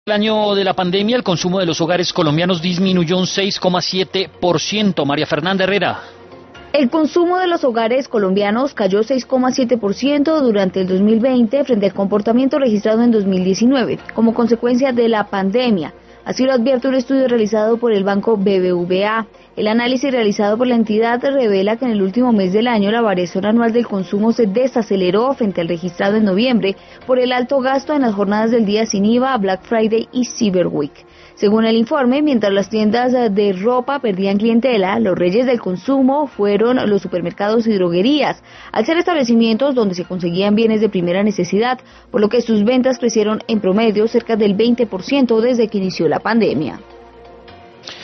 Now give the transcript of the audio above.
El año de la pandemia, el consumo de los hogares colombianos disminuyó un 6,7%. María Fernanda Herrera. El consumo de los hogares colombianos cayó 6,7% durante el 2020 frente al comportamiento registrado en 2019, como consecuencia de la pandemia. Así lo advierte un estudio realizado por el banco BBVA. El análisis realizado por la entidad revela que en el último mes del año la variación anual del consumo se desaceleró frente al registrado en noviembre por el alto gasto en las jornadas del día sin IVA, Black Friday y Cyber Week. Según el informe, mientras las tiendas de ropa perdían clientela, los reyes del consumo fueron los supermercados y droguerías, al ser establecimientos donde se conseguían bienes de primera necesidad, por lo que sus ventas crecieron en promedio cerca del 20% desde que inició la pandemia.